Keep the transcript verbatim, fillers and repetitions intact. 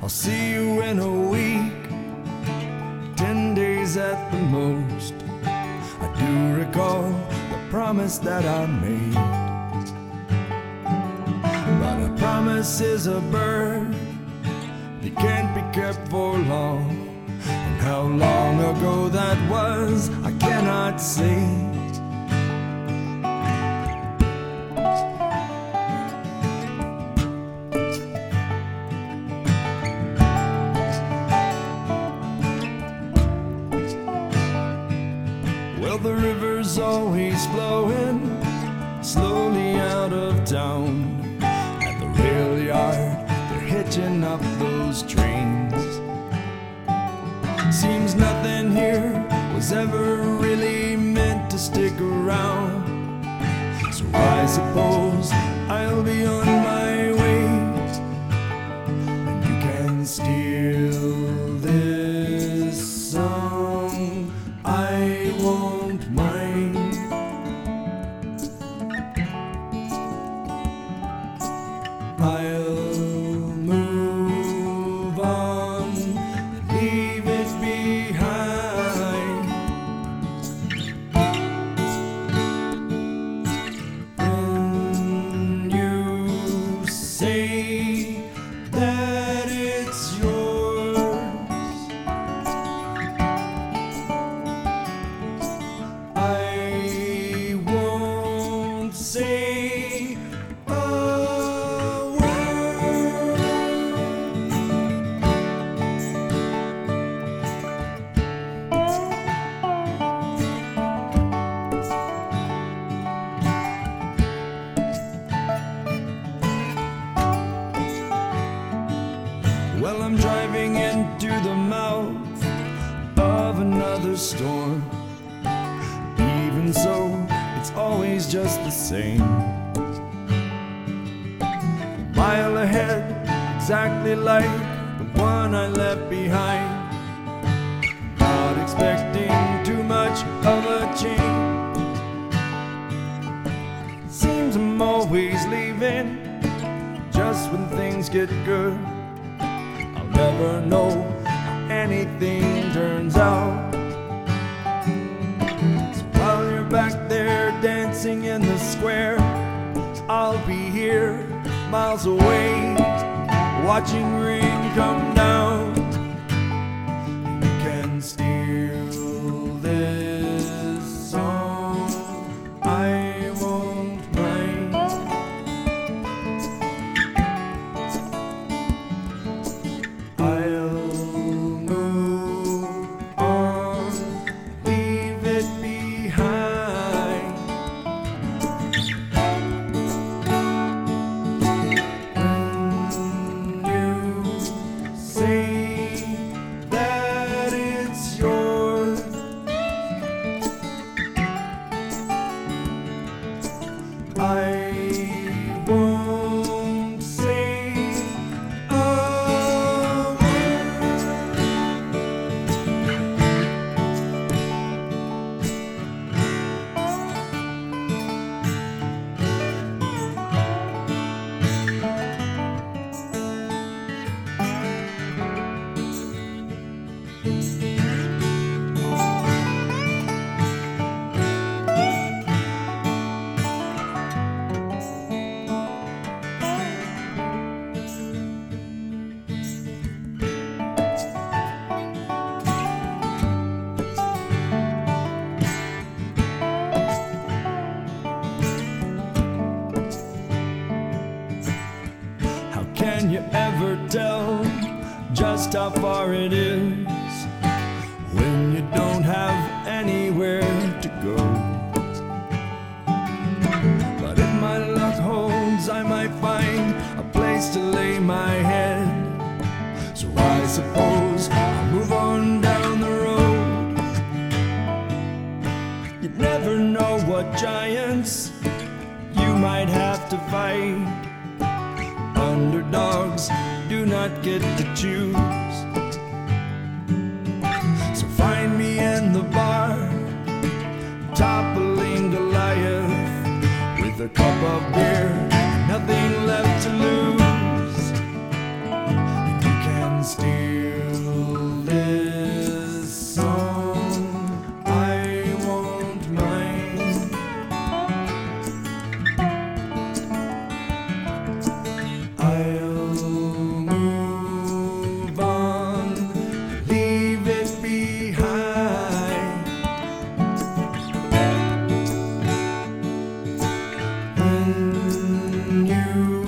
I'll see you in a week, ten days at the most. I do recall the promise that I made, but a promise is a bird that can't be kept for long. And how long ago that was, I cannot say. Well, the river's always flowing slowly out of town. At the rail yard, they're hitching up those trains. Seems nothing here was ever really meant to stick around. So I suppose I'll be on my way, and you can steal this song, I won't mind. I'll move on, leave it behind. When you say that it's yours, I won't say a word. Well, I'm driving into the mouth of another storm. Even so, it's always just the same. A mile ahead, exactly like the one I left behind. Not expecting too much of a change. Seems I'm always leaving just when things get good. I'll never know how anything turns out. So while you're back there dancing in the square, I'll be here miles away, watching rain come down. You can steal this song, I won't mind. I'll move on, leave it behind. When you say that it's yours, I won't say a word. How can you ever tell just how far it is when you don't have anywhere to go? But if my luck holds, I might find a place to lay my head. So I suppose I'll move on down the road. You never know what giants you might have to fight. Underdogs do not get to choose. So find me in the bar, toppling Goliath with a cup of beer, nothing left to lose. And you can you